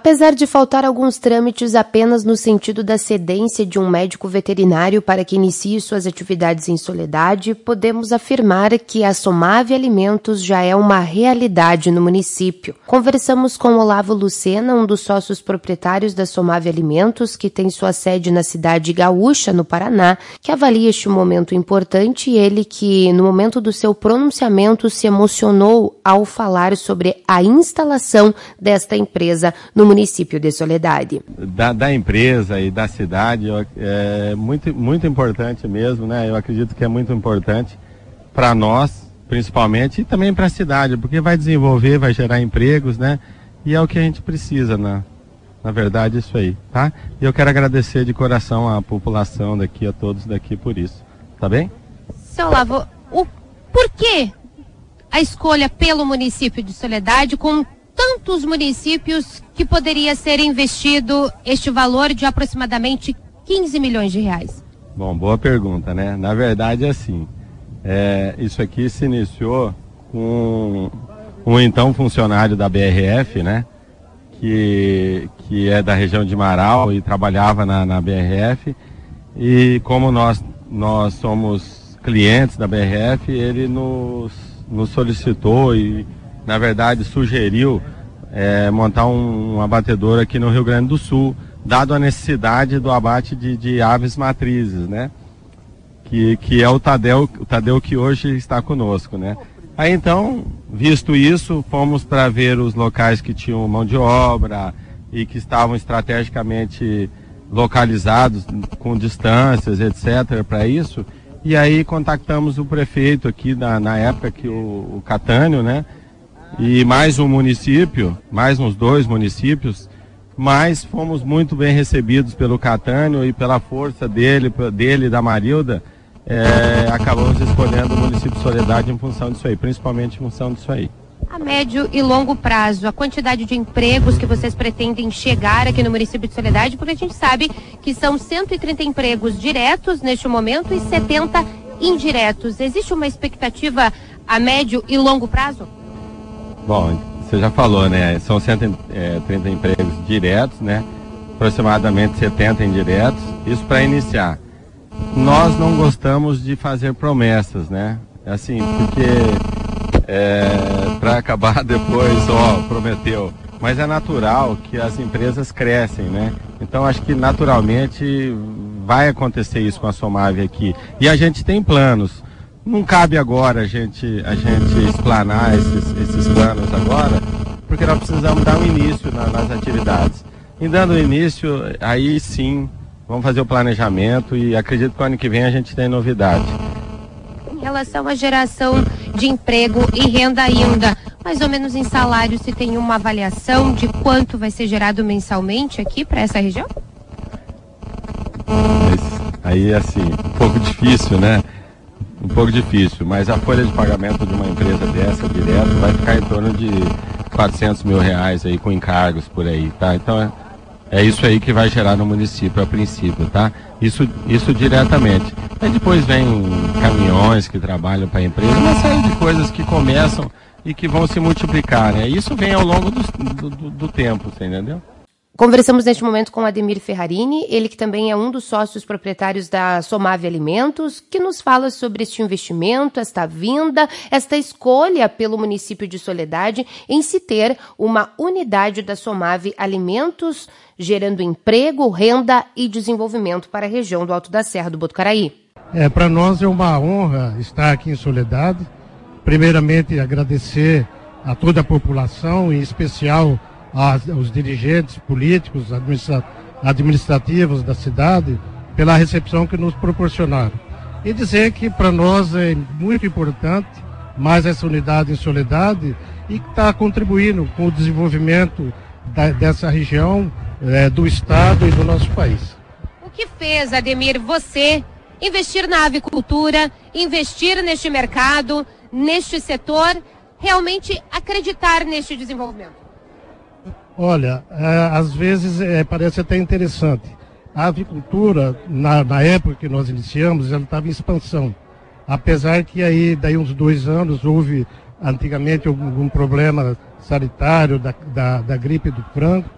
Apesar de faltar alguns trâmites apenas no sentido da cedência de um médico veterinário para que inicie suas atividades em Soledade, podemos afirmar que a Somave Alimentos já é uma realidade no município. Conversamos com Olavo Lucena, um dos sócios proprietários da Somave Alimentos, que tem sua sede na cidade gaúcha, no Paraná, que avalia este momento importante e ele que, no momento do seu pronunciamento, se emocionou ao falar sobre a instalação desta empresa no município de Soledade. Da empresa e da cidade é muito importante mesmo, né? Eu acredito que é muito importante para nós, principalmente, e também para a cidade, porque vai desenvolver, vai gerar empregos, né? E é o que a gente precisa, na verdade, isso aí, tá? E eu quero agradecer de coração à população daqui, a todos daqui por isso, tá bem? Seu Olavo, por que a escolha pelo município de Soledade, com tantos municípios que poderia ser investido este valor de aproximadamente 15 milhões de reais? Bom, boa pergunta, né? Na verdade, assim, isso aqui se iniciou com um então funcionário da BRF, né? Que é da região de Marau e trabalhava na BRF. E como nós somos clientes da BRF, ele nos solicitou e, na verdade, sugeriu montar um abatedor aqui no Rio Grande do Sul, dado a necessidade do abate de aves matrizes, né? Que é o Tadeu que hoje está conosco, né? Aí então, visto isso, fomos para ver os locais que tinham mão de obra e que estavam estrategicamente localizados, com distâncias, etc., para isso. E aí contactamos o prefeito aqui, na época que o Catânio, né? E mais um município, mais uns 2 municípios, mas fomos muito bem recebidos pelo Catânio e pela força dele e da Marilda, acabamos escolhendo o município de Soledade em função disso aí, principalmente em função disso aí. A médio e longo prazo, a quantidade de empregos que vocês pretendem chegar aqui no município de Soledade, porque a gente sabe que são 130 empregos diretos neste momento e 70 indiretos. Existe uma expectativa a médio e longo prazo? Bom, você já falou, né? São 130 empregos diretos, né? Aproximadamente 70 indiretos. Isso para iniciar. Nós não gostamos de fazer promessas, né? Assim, porque para acabar depois, prometeu. Mas é natural que as empresas crescem, né? Então acho que naturalmente vai acontecer isso com a Somave aqui. E a gente tem planos. Não cabe agora a gente explanar esses planos agora, porque nós precisamos dar um início nas atividades. E dando início, aí sim, vamos fazer o planejamento e acredito que o ano que vem a gente tem novidade. Em relação à geração de emprego e renda ainda, mais ou menos em salário, se tem uma avaliação de quanto vai ser gerado mensalmente aqui para essa região? Aí, assim, um pouco difícil, né? Um pouco difícil, mas a folha de pagamento de uma empresa dessa, direto, vai ficar em torno de 400 mil reais aí com encargos por aí, tá? Então é isso aí que vai gerar no município a princípio, tá? Isso diretamente. Aí depois vem caminhões que trabalham para a empresa, uma série de coisas que começam e que vão se multiplicar, né? Isso vem ao longo do tempo, você entendeu? Conversamos neste momento com Ademir Ferrarini, ele que também é um dos sócios proprietários da Somave Alimentos, que nos fala sobre este investimento, esta vinda, esta escolha pelo município de Soledade em se ter uma unidade da Somave Alimentos, gerando emprego, renda e desenvolvimento para a região do Alto da Serra do Botucaraí. Para nós é uma honra estar aqui em Soledade. Primeiramente, agradecer a toda a população, em especial aos dirigentes políticos, administrativos da cidade, pela recepção que nos proporcionaram. E dizer que para nós é muito importante mais essa unidade em Soledade e que está contribuindo com o desenvolvimento dessa região, do estado e do nosso país. O que fez, Ademir, você investir na avicultura, investir neste mercado, neste setor, realmente acreditar neste desenvolvimento? Olha, às vezes parece até interessante. A avicultura, na época que nós iniciamos, ela estava em expansão. Apesar que daí uns 2 anos houve antigamente algum problema sanitário da gripe do frango,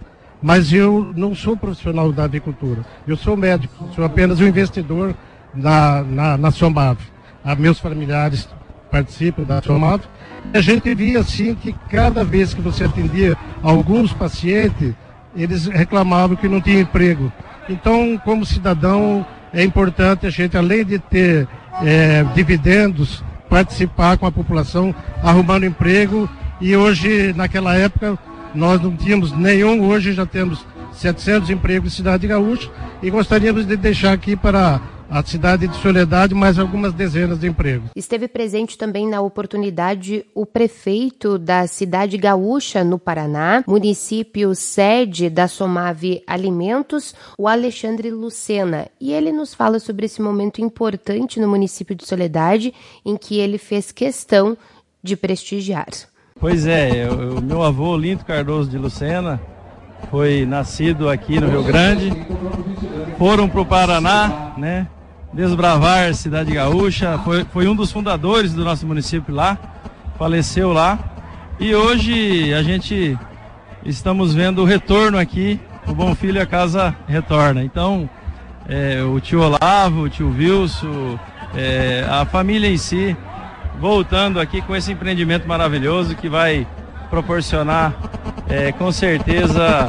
mas eu não sou profissional da avicultura. Eu sou médico, sou apenas um investidor na Somave. Meus familiares participam da Somave. A gente via assim que cada vez que você atendia alguns pacientes, eles reclamavam que não tinha emprego. Então, como cidadão, é importante a gente, além de ter dividendos, participar com a população, arrumando emprego. E hoje, naquela época, nós não tínhamos nenhum, hoje já temos 700 empregos em Cidade Gaúcha e gostaríamos de deixar aqui para a cidade de Soledade mais algumas dezenas de empregos. Esteve presente também na oportunidade o prefeito da Cidade Gaúcha, no Paraná, município sede da Somave Alimentos, o Alexandre Lucena. E ele nos fala sobre esse momento importante no município de Soledade, em que ele fez questão de prestigiar. Pois é, o meu avô, Olinto Cardoso de Lucena, foi nascido aqui no Rio Grande, foram para o Paraná, né? Desbravar Cidade Gaúcha, foi um dos fundadores do nosso município lá, faleceu lá, e hoje a gente estamos vendo o retorno aqui, o bom filho a casa retorna. Então, o tio Olavo, o tio Wilson, a família em si, voltando aqui com esse empreendimento maravilhoso que vai proporcionar, com certeza,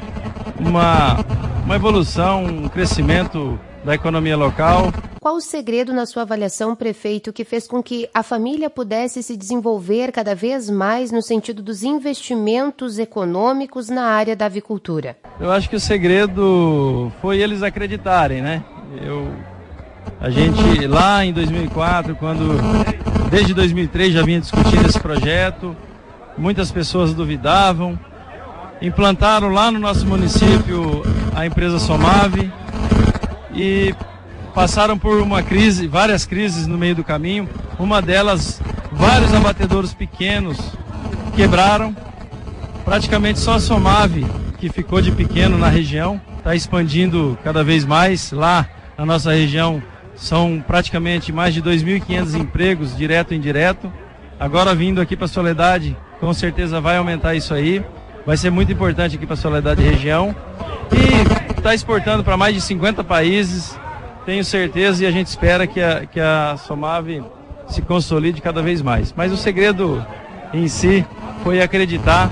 uma evolução, um crescimento da economia local. Qual o segredo, na sua avaliação, prefeito, que fez com que a família pudesse se desenvolver cada vez mais no sentido dos investimentos econômicos na área da avicultura? Eu acho que o segredo foi eles acreditarem, né? A gente, lá em 2004, desde 2003 já vinha discutindo esse projeto, muitas pessoas duvidavam, implantaram lá no nosso município a empresa Somave, e passaram por várias crises no meio do caminho. Uma delas, vários abatedouros pequenos quebraram. Praticamente só a Somave, que ficou de pequeno na região, está expandindo cada vez mais. Lá na nossa região são praticamente mais de 2.500 empregos, direto e indireto. Agora vindo aqui para Soledade, com certeza vai aumentar isso aí. Vai ser muito importante aqui para Soledade e região. E está exportando para mais de 50 países, tenho certeza, e a gente espera que a Somave se consolide cada vez mais. Mas o segredo em si foi acreditar,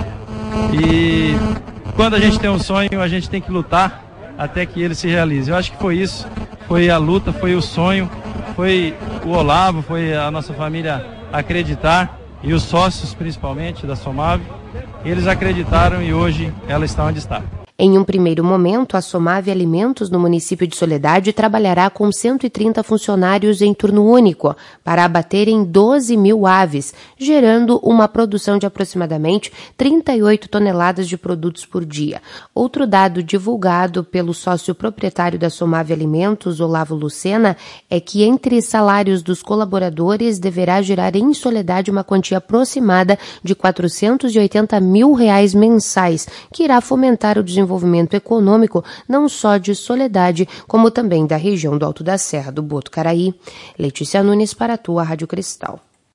e quando a gente tem um sonho, a gente tem que lutar até que ele se realize. Eu acho que foi isso, foi a luta, foi o sonho, foi o Olavo, foi a nossa família acreditar, e os sócios principalmente da Somave, eles acreditaram e hoje ela está onde está. Em um primeiro momento, a Somave Alimentos no município de Soledade trabalhará com 130 funcionários em turno único para abaterem 12 mil aves, gerando uma produção de aproximadamente 38 toneladas de produtos por dia. Outro dado divulgado pelo sócio proprietário da Somave Alimentos, Olavo Lucena, é que entre salários dos colaboradores deverá gerar em Soledade uma quantia aproximada de R$ 480 mil mensais, que irá fomentar o desenvolvimento econômico não só de Soledade, como também da região do Alto da Serra do Botucaraí. Letícia Nunes para a tua Rádio Cristal.